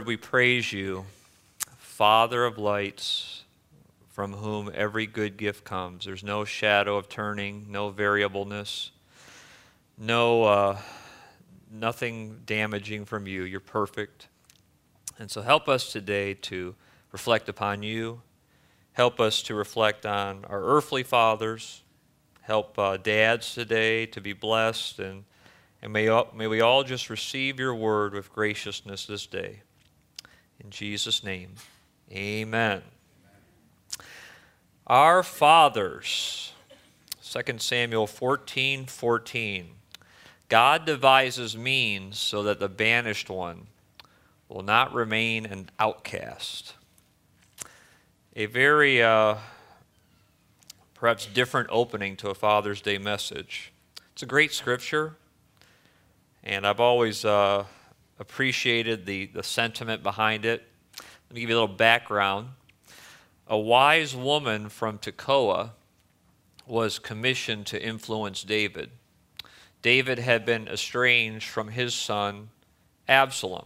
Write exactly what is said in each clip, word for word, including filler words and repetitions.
Lord, we praise you, Father of lights, from whom every good gift comes. There's no shadow of turning, no variableness, no uh, nothing damaging from you. You're perfect. And so help us today to reflect upon you. Help us to reflect on our earthly fathers. Help uh, dads today to be blessed, and, and may, all, may we all just receive your word with graciousness this day. In Jesus' name, amen. Our fathers, Second Samuel fourteen fourteen. God devises means so that the banished one will not remain an outcast. A very uh, perhaps different opening to a Father's Day message. It's a great scripture, and I've always uh, appreciated the, the sentiment behind it. Let me give you a little background. A wise woman from Tekoa was commissioned to influence David. David had been estranged from his son Absalom.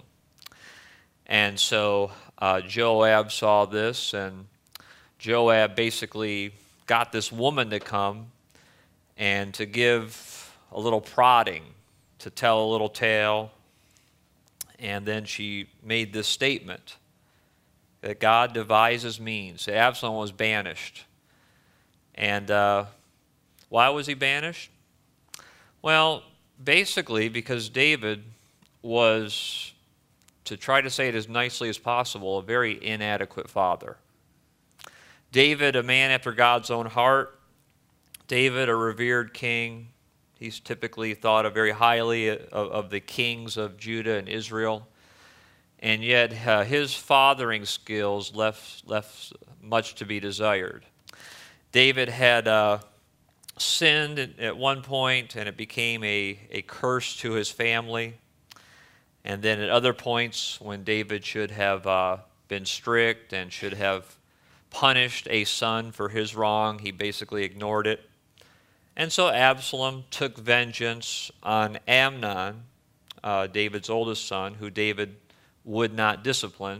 And so uh, Joab saw this, and Joab basically got this woman to come and to give a little prodding, to tell a little tale. And then she made this statement that God devises means. Absalom was banished. And uh, why was he banished? Well, basically because David was, to try to say it as nicely as possible, a very inadequate father. David, a man after God's own heart. David, a revered king. He's typically thought of very highly of, of the kings of Judah and Israel. And yet uh, his fathering skills left, left much to be desired. David had uh, sinned at one point, and it became a, a curse to his family. And then at other points, when David should have uh, been strict and should have punished a son for his wrong, he basically ignored it. And so Absalom took vengeance on Amnon, uh, David's oldest son, who David would not discipline.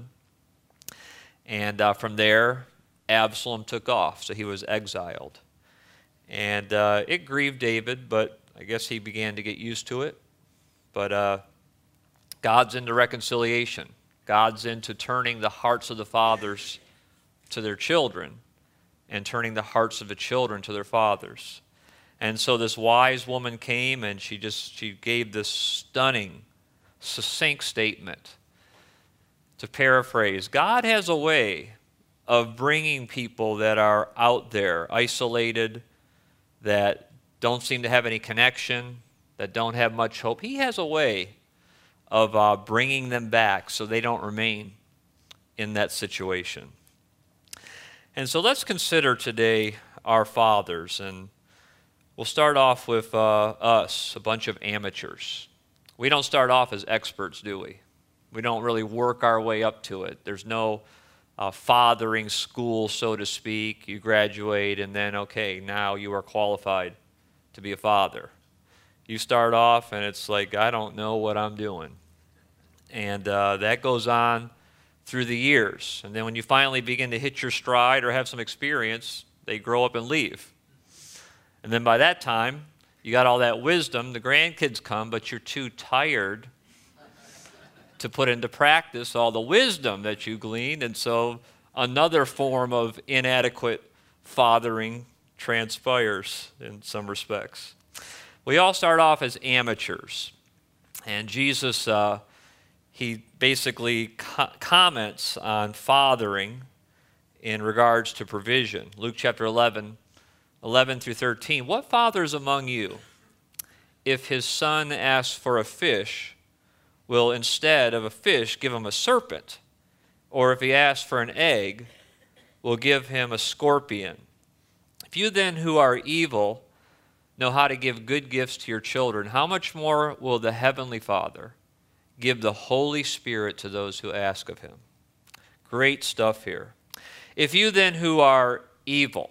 And uh, from there, Absalom took off, so he was exiled. And uh, it grieved David, but I guess he began to get used to it. But uh, God's into reconciliation. God's into turning the hearts of the fathers to their children and turning the hearts of the children to their fathers. And so this wise woman came, and she just she gave this stunning, succinct statement. To paraphrase, God has a way of bringing people that are out there, isolated, that don't seem to have any connection, that don't have much hope. He has a way of uh, bringing them back so they don't remain in that situation. And so let's consider today our fathers, and we'll start off with uh, us, a bunch of amateurs. We don't start off as experts, do we? We don't really work our way up to it. There's no uh, fathering school, so to speak. You graduate, and then, okay, now you are qualified to be a father. You start off, and it's like, I don't know what I'm doing. And uh, that goes on through the years. And then when you finally begin to hit your stride or have some experience, they grow up and leave. And then by that time, you got all that wisdom, the grandkids come, but you're too tired to put into practice all the wisdom that you gleaned. And so another form of inadequate fathering transpires in some respects. We all start off as amateurs. And Jesus, uh, he basically co- comments on fathering in regards to provision. Luke chapter eleven, eleven through thirteen. What father is among you, if his son asks for a fish, will instead of a fish give him a serpent? Or if he asks for an egg, will give him a scorpion? If you then who are evil know how to give good gifts to your children, how much more will the Heavenly Father give the Holy Spirit to those who ask of him? Great stuff here. If you then who are evil,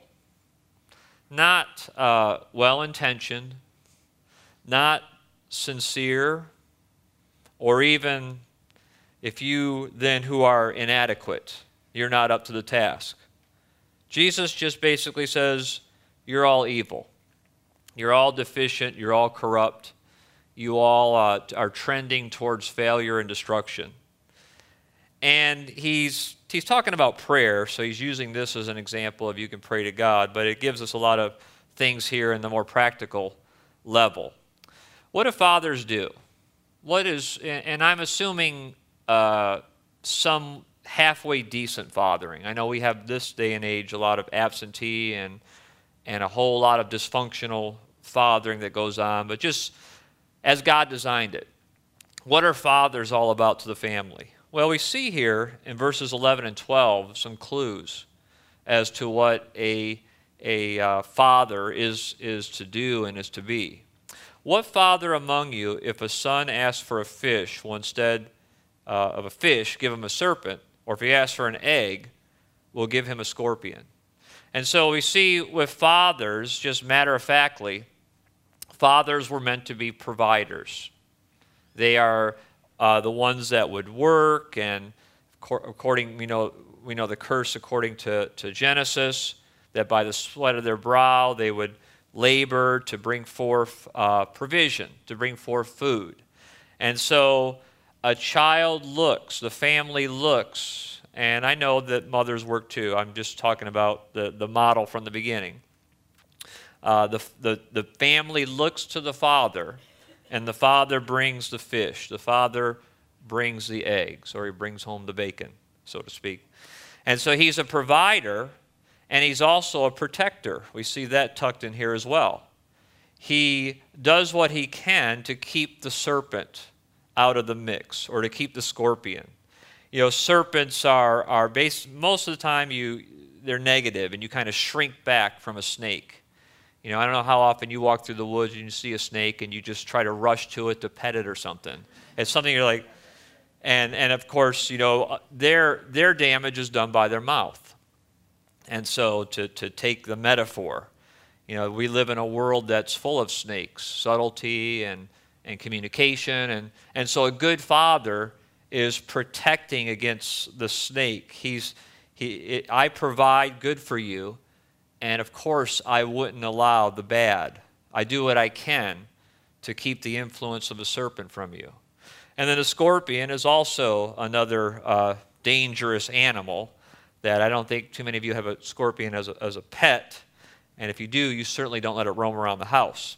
not uh, well-intentioned, not sincere, or even if you then who are inadequate, you're not up to the task. Jesus just basically says, you're all evil. You're all deficient. You're all corrupt. You all uh, are trending towards failure and destruction. And he's he's talking about prayer, so he's using this as an example of you can pray to God, but it gives us a lot of things here in the more practical level. What do fathers do? What is, and I'm assuming uh, some halfway decent fathering. I know we have this day and age a lot of absentee and and a whole lot of dysfunctional fathering that goes on, but just as God designed it. What are fathers all about to the family? Well, we see here in verses eleven and twelve some clues as to what a, a uh, father is, is to do and is to be. What father among you, if a son asks for a fish, will instead uh, of a fish give him a serpent, or if he asks for an egg, will give him a scorpion? And so we see with fathers, just matter-of-factly, fathers were meant to be providers. They are uh, the ones that would work, and according, we know, we know the curse according to, to Genesis, that by the sweat of their brow they would labor to bring forth uh, provision, to bring forth food. And so a child looks, the family looks, and I know that mothers work too. I'm just talking about the, the model from the beginning. Uh, the, the, the family looks to the father, and the father brings the fish. The father brings the eggs, or he brings home the bacon, so to speak. And so he's a provider, and he's also a protector. We see that tucked in here as well. He does what he can to keep the serpent out of the mix, or to keep the scorpion. You know, serpents are, are based, most of the time you, they're negative, and you kind of shrink back from a snake. You know, I don't know how often you walk through the woods and you see a snake and you just try to rush to it to pet it or something. It's something you're like, and, and of course, you know, their, their damage is done by their mouth. And so to, to take the metaphor, you know, we live in a world that's full of snakes, subtlety and, and communication. And, and so a good father is protecting against the snake. He's, he, it, I provide good for you, and of course I wouldn't allow the bad. I do what I can to keep the influence of the serpent from you. And then the scorpion is also another uh, dangerous animal that I don't think too many of you have a scorpion as a, as a pet. And if you do, you certainly don't let it roam around the house.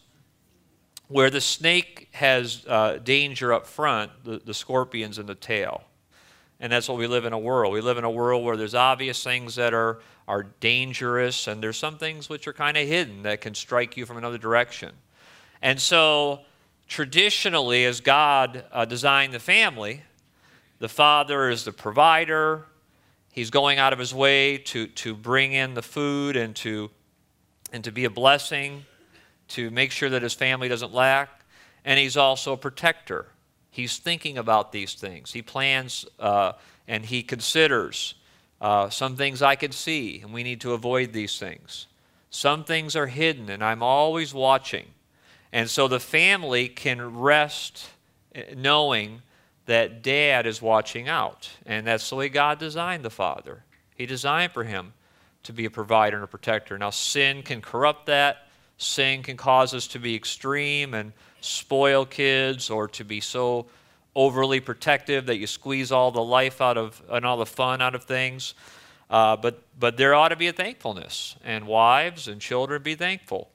Where the snake has uh, danger up front, the, the scorpion's in the tail. And that's what we live in a world. We live in a world where there's obvious things that are, are dangerous, and there's some things which are kind of hidden that can strike you from another direction. And so traditionally, as God uh, designed the family, the father is the provider. He's going out of his way to, to bring in the food and to, and to be a blessing, to make sure that his family doesn't lack. And he's also a protector. He's thinking about these things. He plans uh, and he considers uh, some things I can see, and we need to avoid these things. Some things are hidden, and I'm always watching. And so the family can rest knowing that dad is watching out. And that's the way God designed the father. He designed for him to be a provider and a protector. Now, sin can corrupt that. Sin can cause us to be extreme and spoil kids, or to be so overly protective that you squeeze all the life out of and all the fun out of things. Uh, but but there ought to be a thankfulness, and wives and children, be thankful.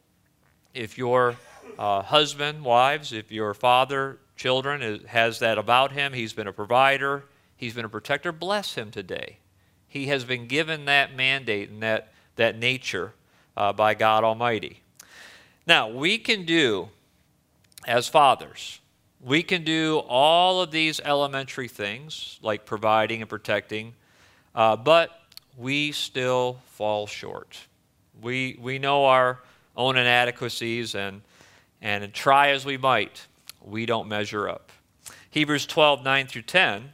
If your uh, husband, wives, if your father, children is, has that about him, he's been a provider, he's been a protector, bless him today. He has been given that mandate and that that nature uh, by God Almighty. Now we can do, as fathers, we can do all of these elementary things like providing and protecting, uh, but we still fall short. We we know our own inadequacies, and and try as we might, we don't measure up. Hebrews twelve, nine through ten,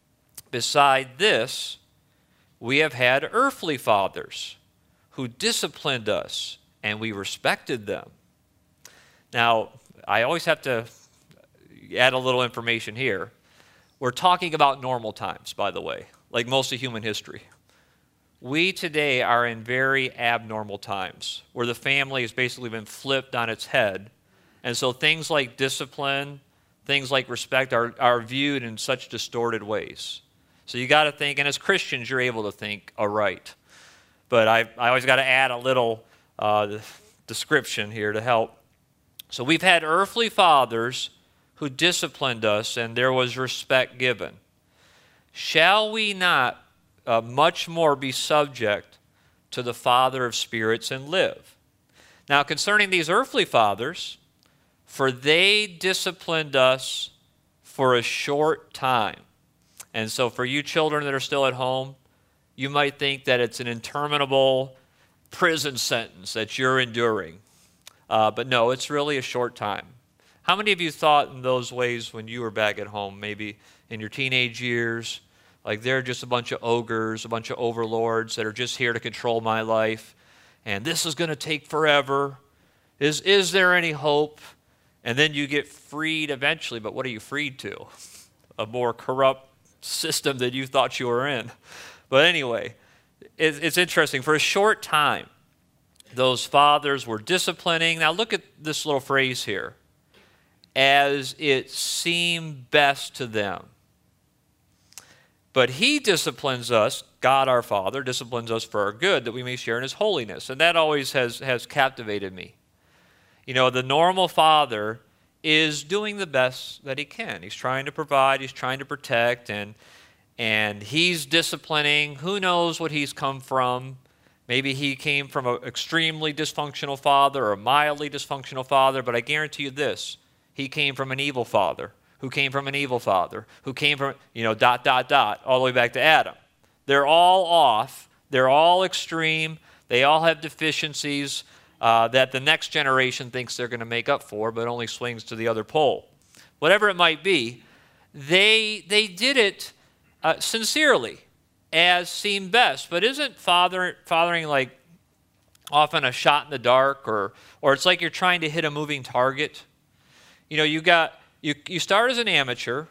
beside this, we have had earthly fathers who disciplined us, and we respected them. Now, I always have to add a little information here. we're talking about normal times, by the way, like most of human history. We today are in very abnormal times where the family has basically been flipped on its head. And so things like discipline, things like respect are, are viewed in such distorted ways. So you got to think, and as Christians, you're able to think aright. But I, I always got to add a little uh, description here to help. So we've had earthly fathers who disciplined us, and there was respect given. Shall we not uh, much more be subject to the Father of spirits and live? Now, concerning these earthly fathers, for they disciplined us for a short time. And so for you children that are still at home, you might think that it's an interminable prison sentence that you're enduring. Uh, but no, it's really a short time. How many of you thought in those ways when you were back at home, maybe in your teenage years, like they're just a bunch of ogres, a bunch of overlords that are just here to control my life, and this is going to take forever. Is, is there any hope? And then you get freed eventually, but what are you freed to? A more corrupt system that you thought you were in. But anyway, it, it's interesting. For a short time, those fathers were disciplining. Now look at this little phrase here. As it seemed best to them. But he disciplines us, God our Father, disciplines us for our good, that we may share in his holiness. And that always has, has captivated me. You know, the normal father is doing the best that he can. He's trying to provide, he's trying to protect, and, and he's disciplining. Who knows what he's come from? Maybe he came from an extremely dysfunctional father or a mildly dysfunctional father, but I guarantee you this. He came from an evil father, who came from an evil father, who came from, you know, dot, dot, dot, all the way back to Adam. They're all off. They're all extreme. They all have deficiencies uh, that the next generation thinks they're going to make up for, but only swings to the other pole. Whatever it might be, they, they did it uh, sincerely, as seemed best. But isn't father, fathering like often a shot in the dark, or, or it's like you're trying to hit a moving target? You know, you got you you start as an amateur,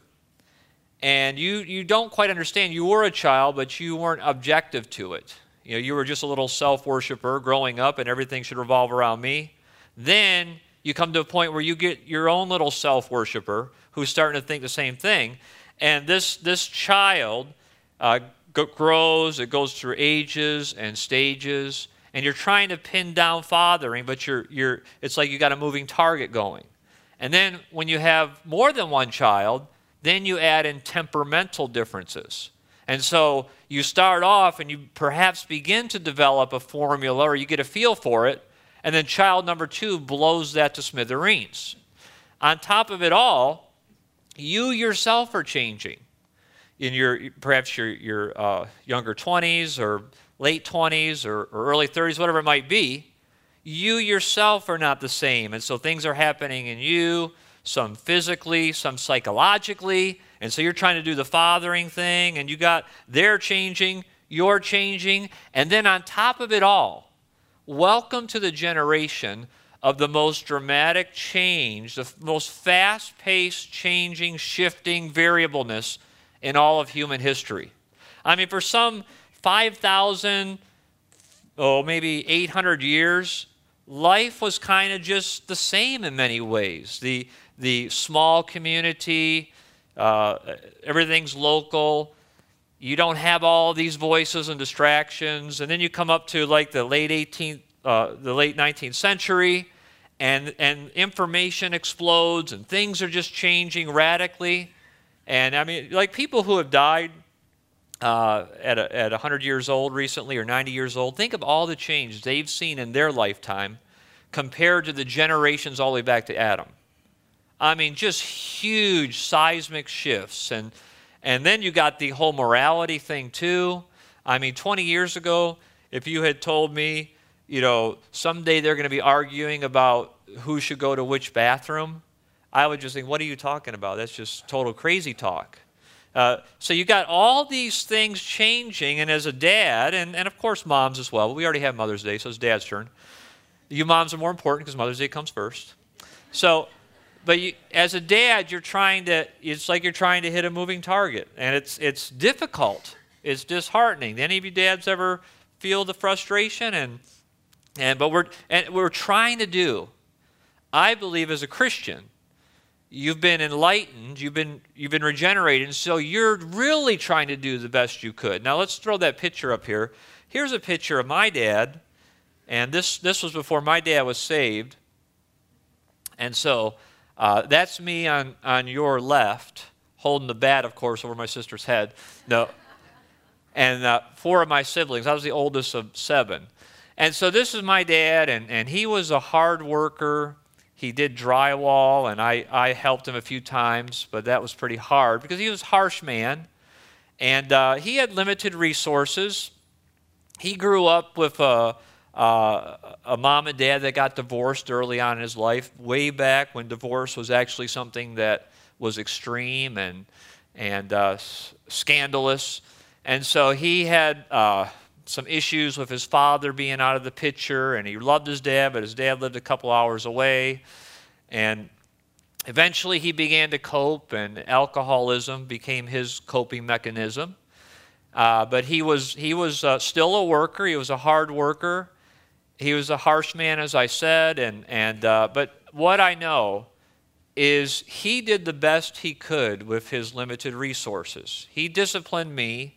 and you you don't quite understand. You were a child, but you weren't objective to it. You know, you were just a little self-worshiper growing up, and everything should revolve around me. Then you come to a point where you get your own little self-worshiper who's starting to think the same thing, and this this child uh, grows. It goes through ages and stages, and you're trying to pin down fathering, but you're you're it's like you got a moving target going. And then when you have more than one child, then you add in temperamental differences. And so you start off and you perhaps begin to develop a formula, or you get a feel for it, and then child number two blows that to smithereens. On top of it all, you yourself are changing. In your perhaps your, your uh, younger twenties or late twenties or, or early thirties, whatever it might be, you yourself are not the same. And so things are happening in you, some physically, some psychologically. And so you're trying to do the fathering thing, and you got, they're changing, you're changing. And then on top of it all, welcome to the generation of the most dramatic change, the most fast-paced, changing, shifting variableness in all of human history. I mean, for some five thousand, oh, maybe eight hundred years, life was kind of just the same in many ways. The, the small community, uh, everything's local. You don't have all these voices and distractions. And then you come up to like the late eighteenth, uh, the late nineteenth century, and, and information explodes, and things are just changing radically. And I mean, like people who have died uh, at, a, at one hundred years old recently, or ninety years old, think of all the change they've seen in their lifetime compared to the generations all the way back to Adam. I mean, just huge seismic shifts. And, and then you got the whole morality thing too. I mean, twenty years ago, if you had told me, you know, someday they're going to be arguing about who should go to which bathroom, I would just think, what are you talking about? That's just total crazy talk. Uh, so you got all these things changing, and as a dad, and, and of course moms as well, but we already have Mother's Day, so it's Dad's turn. You moms are more important because Mother's Day comes first. So but you, as a dad, you're trying to, it's like you're trying to hit a moving target. And it's it's difficult. It's disheartening. Any of you dads ever feel the frustration? And and but we're and we're trying to do, I believe as a Christian, you've been enlightened, you've been you've been regenerated, and so you're really trying to do the best you could. Now let's throw that picture up here. Here's a picture of my dad, and this this was before my dad was saved. And so uh, that's me on, on your left, holding the bat, of course, over my sister's head. No. And uh, four of my siblings. I was the oldest of seven. And so this is my dad, and, and he was a hard worker. He did drywall, and I, I helped him a few times, but that was pretty hard because he was a harsh man. And uh, he had limited resources. He grew up with a, uh, a mom and dad that got divorced early on in his life, way back when divorce was actually something that was extreme and, and uh, scandalous. And so he had uh, some issues with his father being out of the picture, and he loved his dad, but his dad lived a couple hours away. And eventually he began to cope, and alcoholism became his coping mechanism. Uh, but he was, he was uh, still a worker. He was a hard worker. He was a harsh man, as I said. And, and, uh, but what I know is he did the best he could with his limited resources. He disciplined me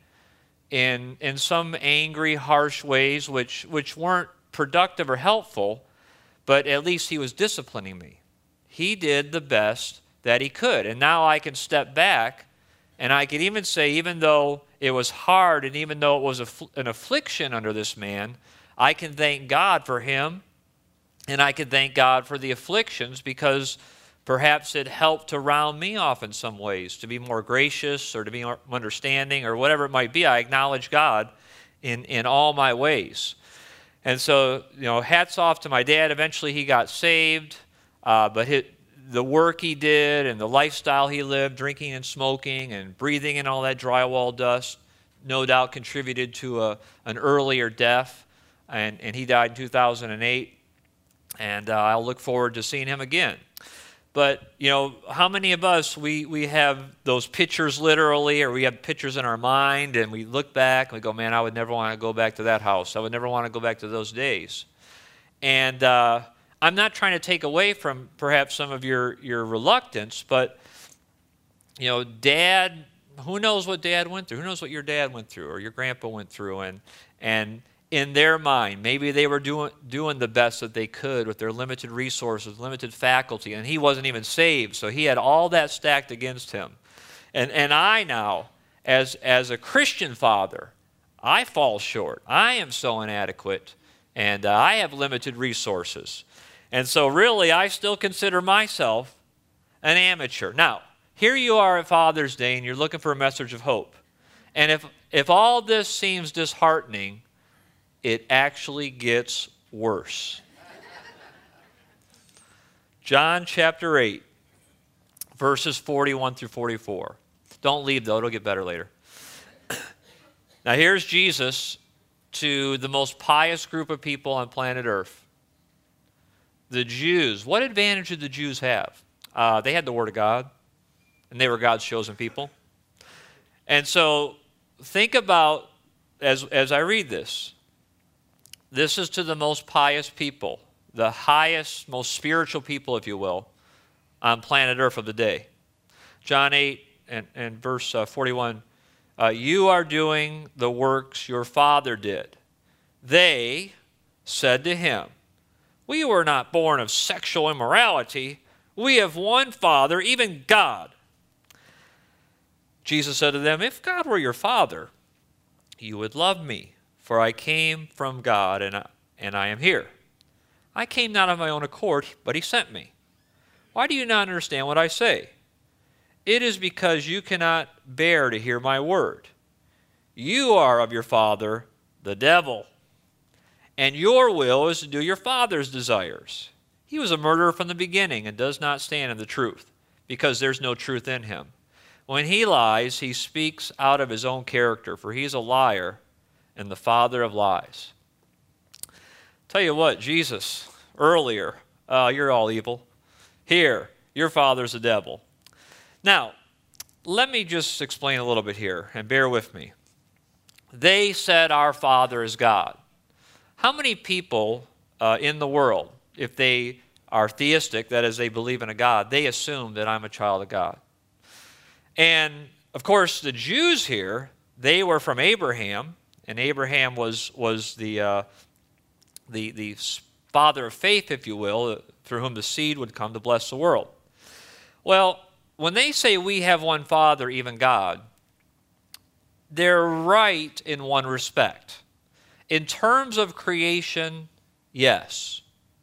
in in some angry, harsh ways, which which weren't productive or helpful, but at least he was disciplining me. He did the best that he could. And now I can step back, and I can even say, even though it was hard, and even though it was a, an affliction under this man, I can thank God for him, and I can thank God for the afflictions, because perhaps it helped to round me off in some ways, to be more gracious or to be more understanding or whatever it might be. I acknowledge God in, in all my ways. And so, you know, hats off to my dad. Eventually he got saved, uh, but his, the work he did and the lifestyle he lived, drinking and smoking and breathing in all that drywall dust, no doubt contributed to a, an earlier death. And, and he died in two thousand eight. And uh, I'll look forward to seeing him again. But, you know, how many of us, we, we have those pictures literally, or we have pictures in our mind, and we look back and we go, man, I would never want to go back to that house. I would never want to go back to those days. And uh, I'm not trying to take away from perhaps some of your, your reluctance, but, you know, Dad, who knows what Dad went through? Who knows what your dad went through or your grandpa went through? And, and in their mind, maybe they were doing doing the best that they could with their limited resources, limited faculty, and he wasn't even saved, so he had all that stacked against him. And and I now, as as a Christian father, I fall short. I am so inadequate, and uh, I have limited resources. And so really, I still consider myself an amateur. Now, here you are at Father's Day, and you're looking for a message of hope. And if if all this seems disheartening, it actually gets worse. John chapter eight, verses forty-one through forty-four. Don't leave, though. It'll get better later. Now, here's Jesus to the most pious group of people on planet Earth. The Jews. What advantage did the Jews have? Uh, they had the Word of God, and they were God's chosen people. And so think about, as, as I read this, this is to the most pious people, the highest, most spiritual people, if you will, on planet Earth of the day. John eight and, and verse uh, forty-one, uh, you are doing the works your father did. They said to him, we were not born of sexual immorality. We have one Father, even God. Jesus said to them, if God were your Father, you would love me. For I came from God, and I, and I am here. I came not of my own accord, but he sent me. Why do you not understand what I say? It is because you cannot bear to hear my word. You are of your father, the devil, and your will is to do your father's desires. He was a murderer from the beginning and does not stand in the truth, because there's no truth in him. When he lies, he speaks out of his own character, for he is a liar and the father of lies. Tell you what, Jesus, earlier, uh, you're all evil. Here, Your father's the devil. Now, let me just explain a little bit here, and bear with me. They said our Father is God. How many people uh, in the world, if they are theistic, that is, they believe in a God, they assume that I'm a child of God? And, of course, the Jews here, they were from Abraham, and Abraham was, was the, uh, the, the father of faith, if you will, through whom the seed would come to bless the world. Well, when they say we have one Father, even God, they're right in one respect. In terms of creation, yes.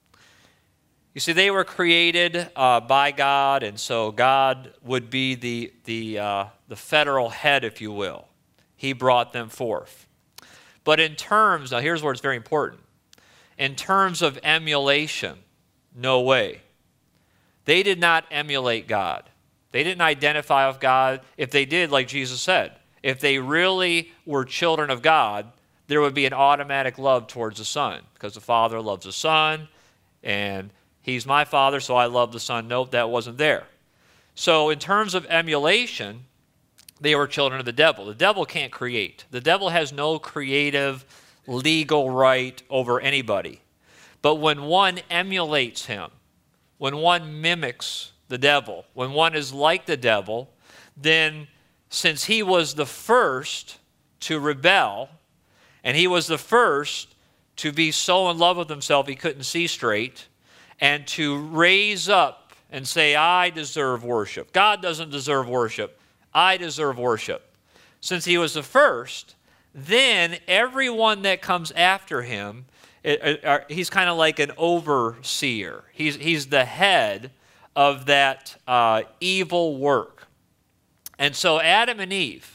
You see, they were created uh, by God, and so God would be the, the, uh, the federal head, if you will. He brought them forth. But in terms, now here's where it's very important. In terms of emulation, no way. They did not emulate God. They didn't identify with God. If they did, like Jesus said, if they really were children of God, there would be an automatic love towards the Son, because the Father loves the Son, and He's my Father, so I love the Son. Nope, that wasn't there. So in terms of emulation, they were children of the devil. The devil can't create. The devil has no creative, legal right over anybody. But when one emulates him, when one mimics the devil, when one is like the devil, then since he was the first to rebel, and he was the first to be so in love with himself he couldn't see straight, and to raise up and say, I deserve worship. God doesn't deserve worship. I deserve worship. Since he was the first, then everyone that comes after him, it, it, he's kind of like an overseer. He's, he's the head of that uh, evil work. And so Adam and Eve,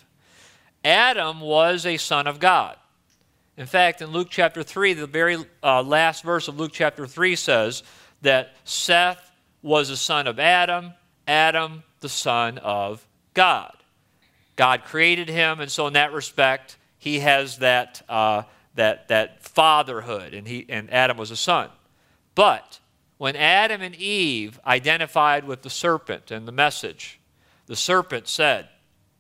Adam was a son of God. In fact, in Luke chapter three, the very uh, last verse of Luke chapter three says that Seth was a son of Adam, Adam the son of God. God created him, and so in that respect, he has that, uh, that, that fatherhood, and, he, and Adam was a son. But when Adam and Eve identified with the serpent and the message, the serpent said,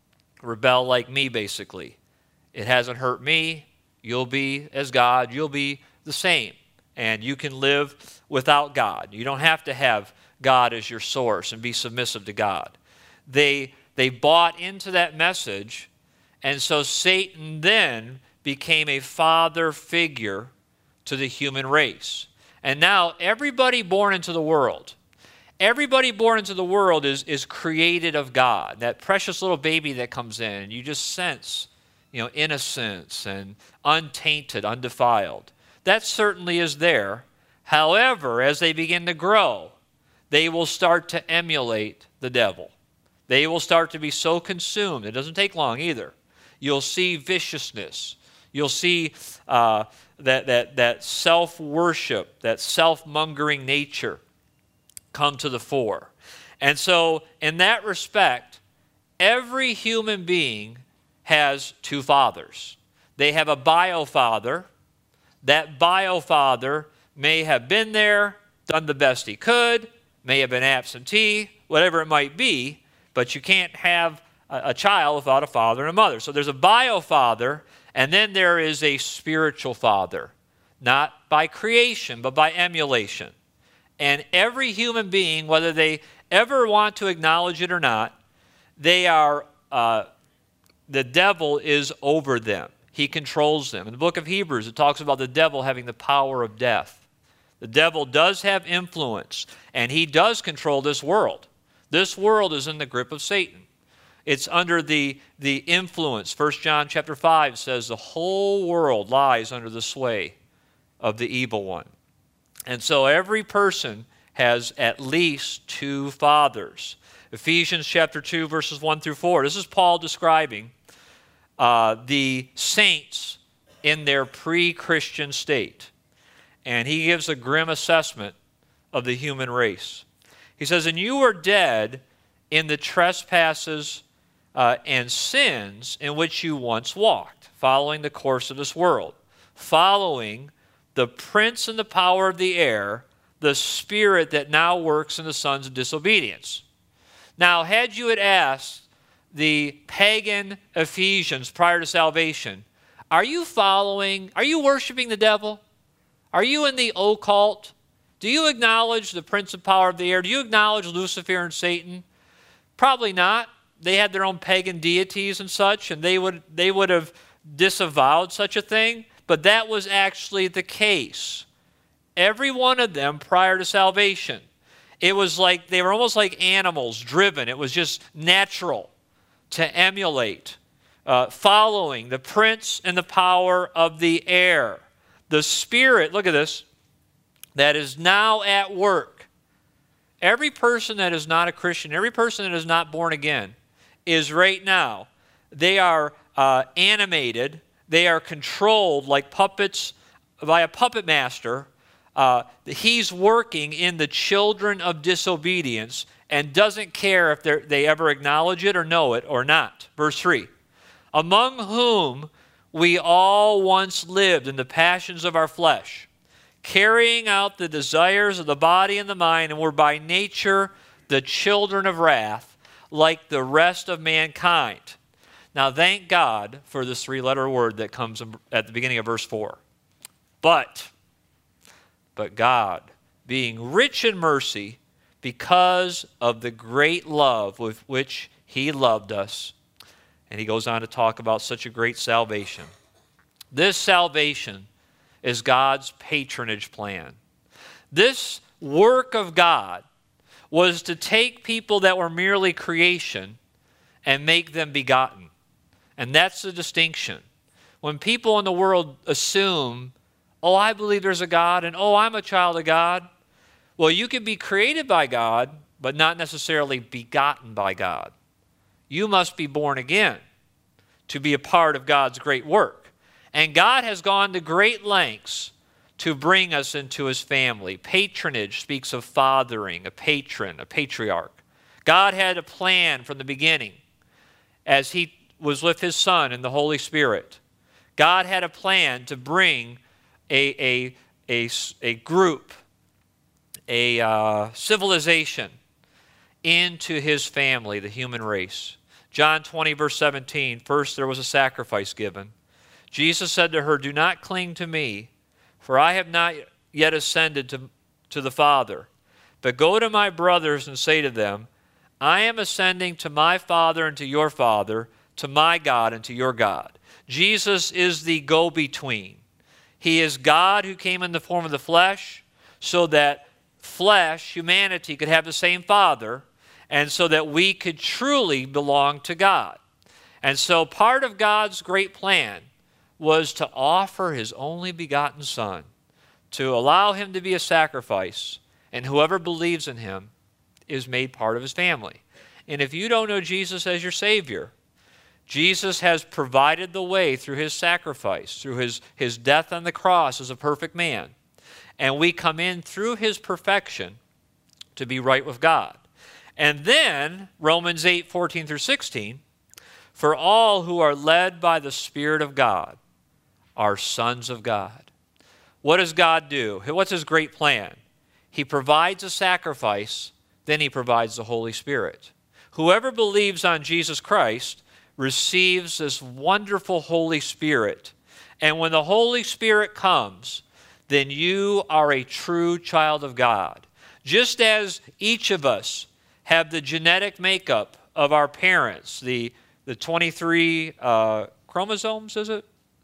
rebel like me, basically. It hasn't hurt me. You'll be as God. You'll be the same. And you can live without God. You don't have to have God as your source and be submissive to God. They, they bought into that message, and so Satan then became a father figure to the human race. And now everybody born into the world, everybody born into the world is, is created of God. That precious little baby that comes in, and you just sense, you know, innocence and untainted, undefiled. That certainly is there. However, as they begin to grow, they will start to emulate the devil. They will start to be so consumed. It doesn't take long either. You'll see viciousness. You'll see uh, that, that, that self-worship, that self-mongering nature come to the fore. And so, in that respect, every human being has two fathers. They have a bio-father. That bio-father may have been there, done the best he could, may have been absentee, whatever it might be, but you can't have a, a child without a father and a mother. So there's a bio-father, and then there is a spiritual father, not by creation, but by emulation. And every human being, whether they ever want to acknowledge it or not, they are, uh, the devil is over them. He controls them. In the book of Hebrews, it talks about the devil having the power of death. The devil does have influence, and he does control this world. This world is in the grip of Satan. It's under the, the influence. First John chapter five says the whole world lies under the sway of the evil one. And so every person has at least two fathers. Ephesians chapter two, verses one through four. This is Paul describing uh, the saints in their pre-Christian state. And he gives a grim assessment of the human race. He says, and you were dead in the trespasses uh, and sins in which you once walked, following the course of this world, following the prince and the power of the air, the spirit that now works in the sons of disobedience. Now, had you had asked the pagan Ephesians prior to salvation, are you following, are you worshiping the devil? Are you in the occult? Do you acknowledge the prince of power of the air? Do you acknowledge Lucifer and Satan? Probably not. They had their own pagan deities and such, and they would, they would have disavowed such a thing, but that was actually the case. Every one of them prior to salvation. It was like they were almost like animals driven. It was just natural to emulate, uh, following the prince and the power of the air. The spirit, look at this, that is now at work. Every person that is not a Christian, every person that is not born again, is right now, they are uh, animated, they are controlled like puppets by a puppet master. Uh, he's working in the children of disobedience and doesn't care if they ever acknowledge it or know it or not. Verse three, among whom we all once lived in the passions of our flesh, carrying out the desires of the body and the mind, and were by nature the children of wrath, like the rest of mankind. Now thank God for this three-letter word that comes at the beginning of verse four. But, but God, being rich in mercy, because of the great love with which he loved us. And he goes on to talk about such a great salvation. This salvation is God's patronage plan. This work of God was to take people that were merely creation and make them begotten. And that's the distinction. When people in the world assume, oh, I believe there's a God, and oh, I'm a child of God. Well, you can be created by God, but not necessarily begotten by God. You must be born again to be a part of God's great work. And God has gone to great lengths to bring us into his family. Patronage speaks of fathering, a patron, a patriarch. God had a plan from the beginning as he was with his Son and the Holy Spirit. God had a plan to bring a, a, a, a group, a uh, civilization into his family, the human race. John twenty, verse seventeen, first there was a sacrifice given. Jesus said to her, do not cling to me, for I have not yet ascended to, to the Father. But go to my brothers and say to them, I am ascending to my Father and to your Father, to my God and to your God. Jesus is the go-between. He is God who came in the form of the flesh so that flesh, humanity, could have the same Father, and so that we could truly belong to God. And so part of God's great plan was to offer his only begotten Son, to allow him to be a sacrifice, and whoever believes in him is made part of his family. And if you don't know Jesus as your Savior, Jesus has provided the way through his sacrifice, through his, his death on the cross as a perfect man. And we come in through his perfection to be right with God. And then, Romans eight, fourteen through sixteen, for all who are led by the Spirit of God are sons of God. What does God do? What's his great plan? He provides a sacrifice, then he provides the Holy Spirit. Whoever believes on Jesus Christ receives this wonderful Holy Spirit. And when the Holy Spirit comes, then you are a true child of God. Just as each of us have the genetic makeup of our parents, the, the twenty-three uh, chromosomes, is it?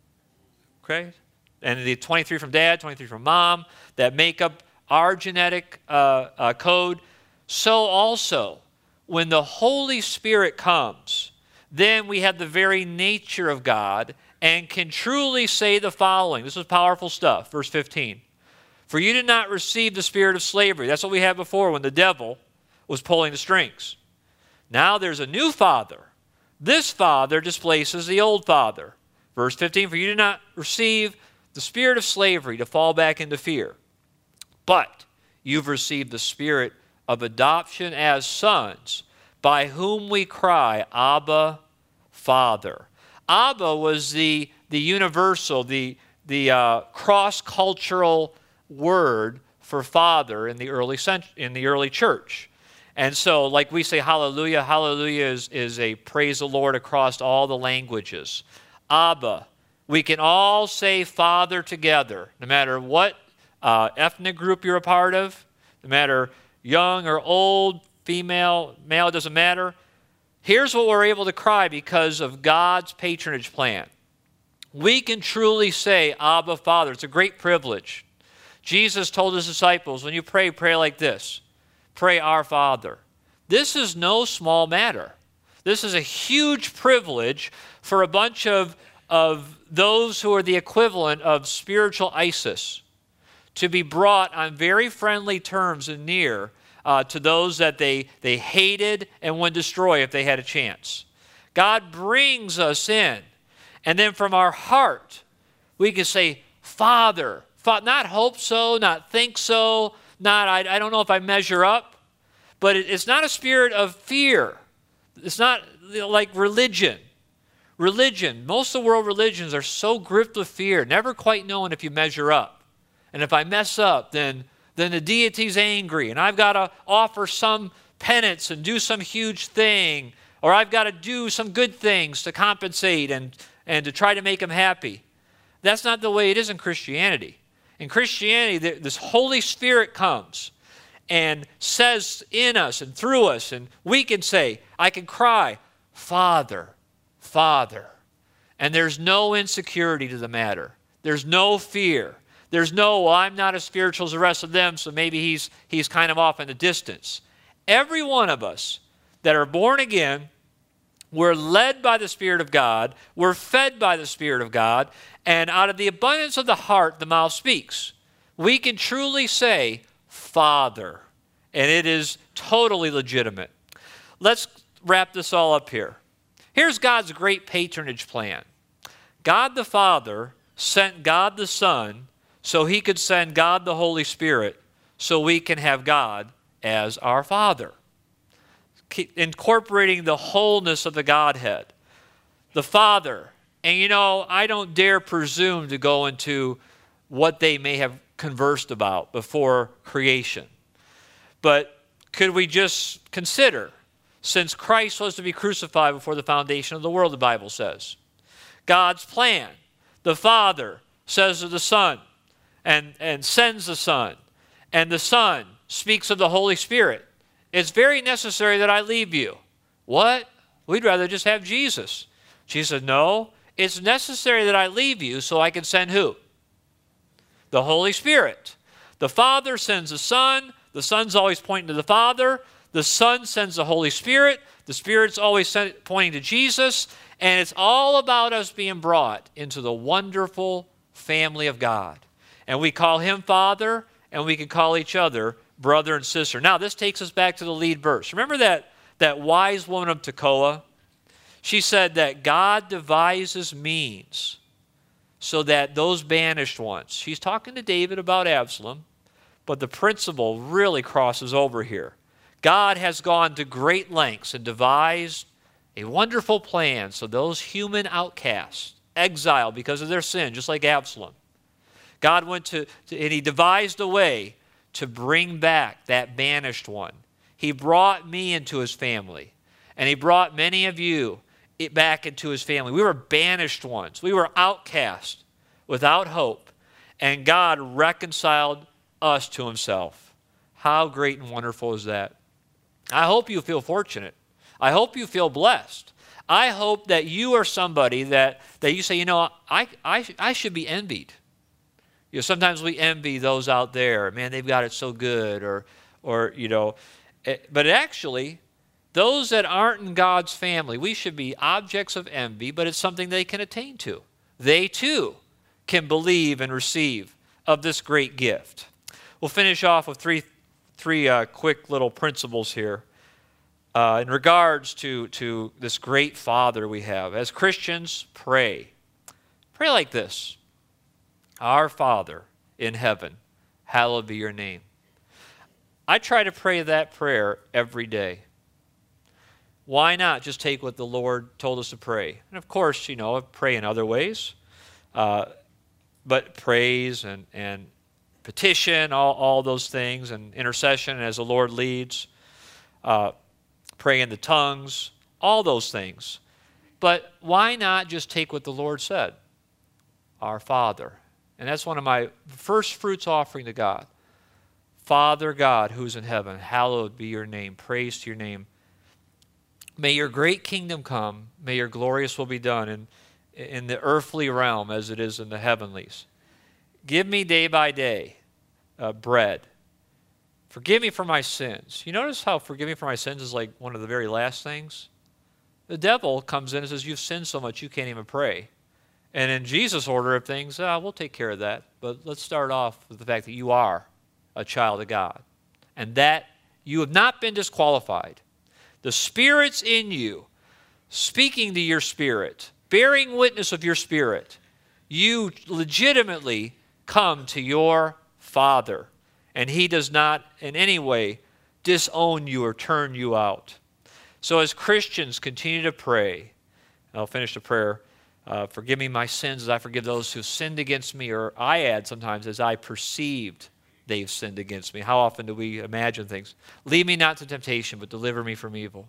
Okay? And the twenty-three from dad, twenty-three from mom, that make up our genetic uh, uh, code. So also, when the Holy Spirit comes, then we have the very nature of God and can truly say the following. This is powerful stuff. Verse fifteen. For you did not receive the spirit of slavery. That's what we had before when the devil was pulling the strings. Now there's a new father. This father displaces the old father. Verse fifteen. For you did not receive the spirit of slavery to fall back into fear, but you've received the spirit of adoption as sons, by whom we cry, Abba, Father. Abba was the, the universal, the, the uh, cross-cultural word for Father in the early cent- in the early church. And so, like we say hallelujah, hallelujah is, is a praise the Lord across all the languages. Abba, we can all say Father together, no matter what uh, ethnic group you're a part of, no matter young or old, female, male, it doesn't matter. Here's what we're able to cry because of God's patronage plan. We can truly say, Abba, Father. It's a great privilege. Jesus told his disciples, when you pray, pray like this. Pray, Our Father. This is no small matter. This is a huge privilege for a bunch of, of those who are the equivalent of spiritual ISIS to be brought on very friendly terms and near Uh, to those that they, they hated and would destroy if they had a chance. God brings us in. And then from our heart, we can say, Father. Fa- not hope so, not think so, not I, I don't know if I measure up. But it, it's not a spirit of fear. It's not like religion. Religion, most of the world religions are so gripped with fear, never quite knowing if you measure up. And if I mess up, then then the deity's angry, and I've got to offer some penance and do some huge thing, or I've got to do some good things to compensate and, and to try to make him happy. That's not the way it is in Christianity. In Christianity, this Holy Spirit comes and says in us and through us, and we can say, I can cry, Father, Father. And there's no insecurity to the matter. There's no fear. There's no, well, I'm not as spiritual as the rest of them, so maybe he's, he's kind of off in the distance. Every one of us that are born again, we're led by the Spirit of God, we're fed by the Spirit of God, and out of the abundance of the heart, the mouth speaks. We can truly say, Father, and it is totally legitimate. Let's wrap this all up here. Here's God's great patronage plan. God the Father sent God the Son so he could send God the Holy Spirit so we can have God as our Father. Incorporating the wholeness of the Godhead. The Father, and you know, I don't dare presume to go into what they may have conversed about before creation. But could we just consider, since Christ was to be crucified before the foundation of the world, the Bible says, God's plan, the Father says to the Son, And, and sends the Son. And the Son speaks of the Holy Spirit. It's very necessary that I leave you. What? We'd rather just have Jesus. Jesus said, no, it's necessary that I leave you so I can send who? The Holy Spirit. The Father sends the Son. The Son's always pointing to the Father. The Son sends the Holy Spirit. The Spirit's always sent, pointing to Jesus. And it's all about us being brought into the wonderful family of God. And we call him Father, and we can call each other brother and sister. Now, this takes us back to the lead verse. Remember that, that wise woman of Tekoa? She said that God devises means so that those banished ones, she's talking to David about Absalom, but the principle really crosses over here. God has gone to great lengths and devised a wonderful plan so those human outcasts, exiled because of their sin, just like Absalom, God went to, to, and he devised a way to bring back that banished one. He brought me into his family, and he brought many of you back into his family. We were banished ones. We were outcast, without hope, and God reconciled us to himself. How great and wonderful is that? I hope you feel fortunate. I hope you feel blessed. I hope that you are somebody that, that you say, you know, I, I, I should be envied. You know, sometimes we envy those out there. Man, they've got it so good. Or, or you know, but actually, those that aren't in God's family, we should be objects of envy, but it's something they can attain to. They, too, can believe and receive of this great gift. We'll finish off with three, three uh, quick little principles here uh, in regards to, to this great Father we have. As Christians, pray. Pray like this. Our Father in heaven, hallowed be your name. I try to pray that prayer every day. Why not just take what the Lord told us to pray? And of course, you know, pray in other ways. Uh, but praise and, and petition, all, all those things, and intercession as the Lord leads, uh, pray in the tongues, all those things. But why not just take what the Lord said? Our Father. And that's one of my first fruits offering to God. Father God, who's in heaven, hallowed be your name. Praise to your name. May your great kingdom come. May your glorious will be done in, in the earthly realm as it is in the heavenlies. Give me day by day uh, bread. Forgive me for my sins. You notice how forgive me for my sins is like one of the very last things? The devil comes in and says, you've sinned so much you can't even pray. And in Jesus' order of things, ah, we'll take care of that. But let's start off with the fact that you are a child of God. And that you have not been disqualified. The Spirit's in you, speaking to your spirit, bearing witness of your spirit. You legitimately come to your Father. And He does not in any way disown you or turn you out. So as Christians, continue to pray. I'll finish the prayer. Uh, forgive me my sins as I forgive those who sinned against me. Or I add sometimes, as I perceived they've sinned against me. How often do we imagine things? Lead me not to temptation, but deliver me from evil.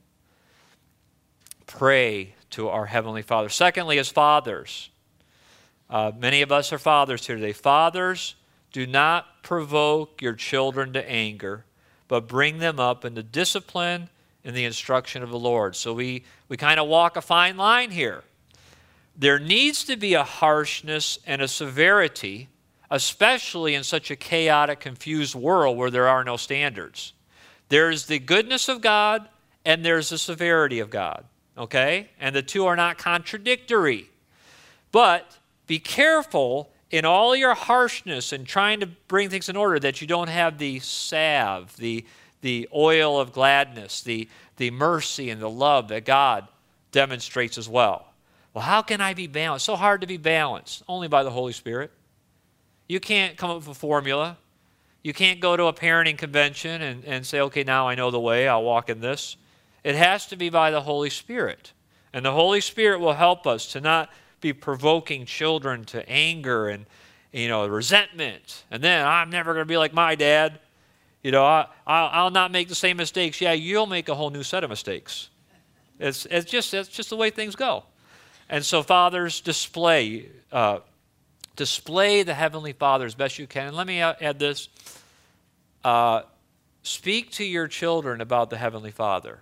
Pray to our Heavenly Father. Secondly, as fathers. Uh, many of us are fathers here today. Fathers, do not provoke your children to anger, but bring them up in the discipline and the instruction of the Lord. So we, we kind of walk a fine line here. There needs to be a harshness and a severity, especially in such a chaotic, confused world where there are no standards. There's the goodness of God and there's the severity of God, okay? And the two are not contradictory. But be careful in all your harshness and trying to bring things in order that you don't have the salve, the, the oil of gladness, the, the mercy and the love that God demonstrates as well. Well, how can I be balanced? It's so hard to be balanced. Only by the Holy Spirit. You can't come up with a formula. You can't go to a parenting convention and, and say, okay, now I know the way, I'll walk in this. It has to be by the Holy Spirit. And the Holy Spirit will help us to not be provoking children to anger and, you know, resentment. And then, I'm never going to be like my dad. You know, I, I'll, I'll not make the same mistakes. Yeah, you'll make a whole new set of mistakes. It's, it's, just, it's just the way things go. And so, fathers, display, uh, display the Heavenly Father as best you can. And let me add this. Uh, speak to your children about the Heavenly Father.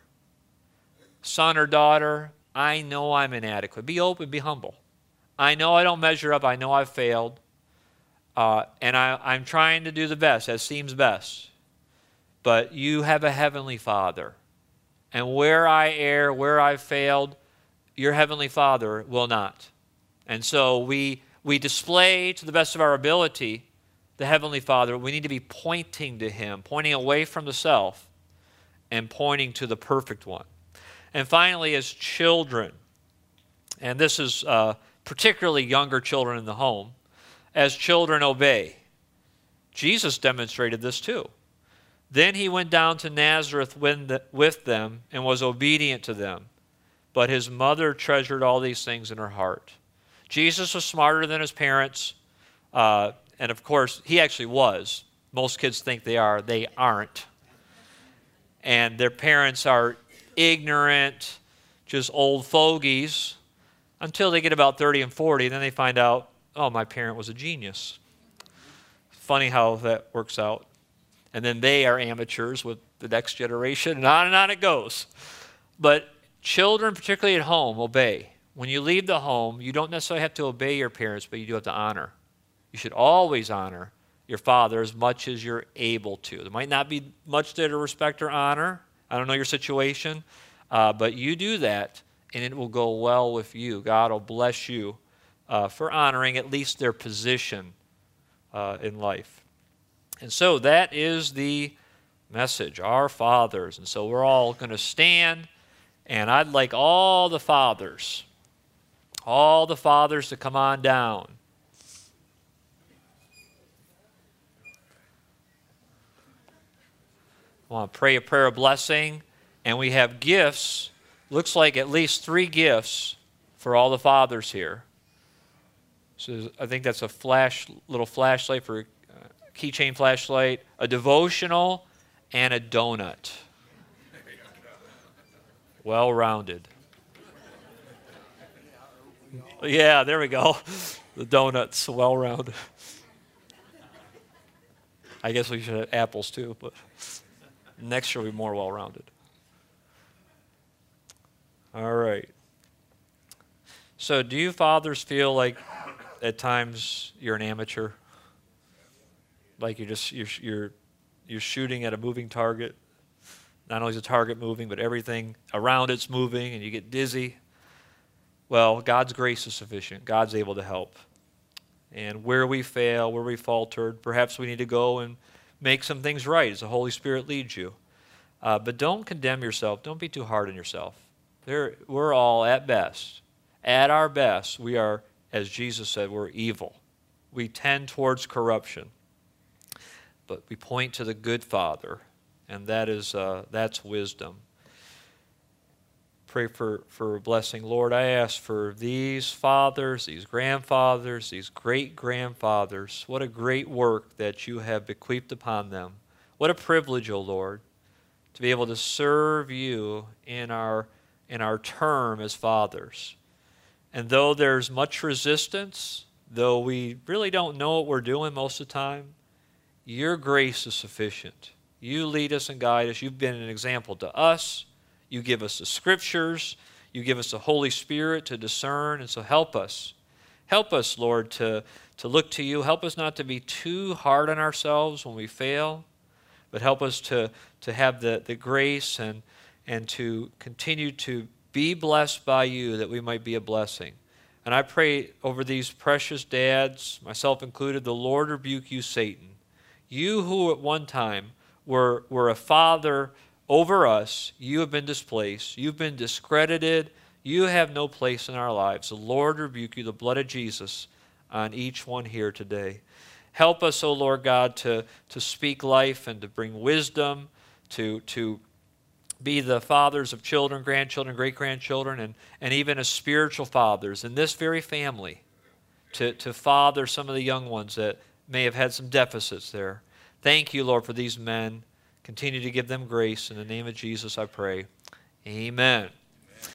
Son or daughter, I know I'm inadequate. Be open, be humble. I know I don't measure up. I know I've failed. Uh, and I, I'm trying to do the best, as seems best. But you have a Heavenly Father. And where I err, where I've failed, your Heavenly Father will not. And so we, we display to the best of our ability the Heavenly Father. We need to be pointing to Him, pointing away from the self and pointing to the perfect one. And finally, as children, and this is uh, particularly younger children in the home, as children obey. Jesus demonstrated this too. Then He went down to Nazareth with them and was obedient to them. But His mother treasured all these things in her heart. Jesus was smarter than His parents. Uh, and of course, He actually was. Most kids think they are. They aren't. And their parents are ignorant, just old fogies, until they get about thirty and forty. Then they find out, oh, my parent was a genius. Funny how that works out. And then they are amateurs with the next generation, and on and on it goes. But children, particularly at home, obey. When you leave the home, you don't necessarily have to obey your parents, but you do have to honor. You should always honor your father as much as you're able to. There might not be much there to respect or honor. I don't know your situation, uh, but you do that, and it will go well with you. God will bless you uh, for honoring at least their position uh, in life. And so that is the message, our fathers. And so we're all going to stand. And I'd like all the fathers, all the fathers to come on down. I want to pray a prayer of blessing. And we have gifts, looks like at least three gifts for all the fathers here. So I think that's a flash, little flashlight for uh, keychain flashlight, a devotional, and a donut. Well-rounded. Yeah, there we go. The donuts, well-rounded. I guess we should have apples too, but next year will be more well-rounded. All right. So do you fathers feel like at times you're an amateur? Like you're just you're you're you're shooting at a moving target. Not only is the target moving, but everything around it's moving, and you get dizzy. Well, God's grace is sufficient. God's able to help. And where we fail, where we faltered, perhaps we need to go and make some things right as the Holy Spirit leads you. Uh, but don't condemn yourself. Don't be too hard on yourself. There, we're all, at best, at our best, we are, as Jesus said, we're evil. We tend towards corruption. But we point to the good Father, and that is uh, that's wisdom. Pray for, for a blessing. Lord, I ask for these fathers, these grandfathers, these great-grandfathers. What a great work that you have bequeathed upon them. What a privilege, O Lord, to be able to serve you in our, in our term as fathers. And though there's much resistance, though we really don't know what we're doing most of the time, your grace is sufficient. You lead us and guide us. You've been an example to us. You give us the Scriptures. You give us the Holy Spirit to discern. And so help us. Help us, Lord, to, to look to you. Help us not to be too hard on ourselves when we fail, but help us to, to have the, the grace and, and to continue to be blessed by you, that we might be a blessing. And I pray over these precious dads, myself included, the Lord rebuke you, Satan. You who at one time were, were a father over us, you have been displaced. You've been discredited. You have no place in our lives. The Lord rebuke you, the blood of Jesus, on each one here today. Help us, O Lord God, to, to speak life and to bring wisdom, to, to be the fathers of children, grandchildren, great-grandchildren, and, and even as spiritual fathers in this very family, to, to father some of the young ones that may have had some deficits there. Thank you, Lord, for these men. Continue to give them grace. In the name of Jesus, I pray. Amen.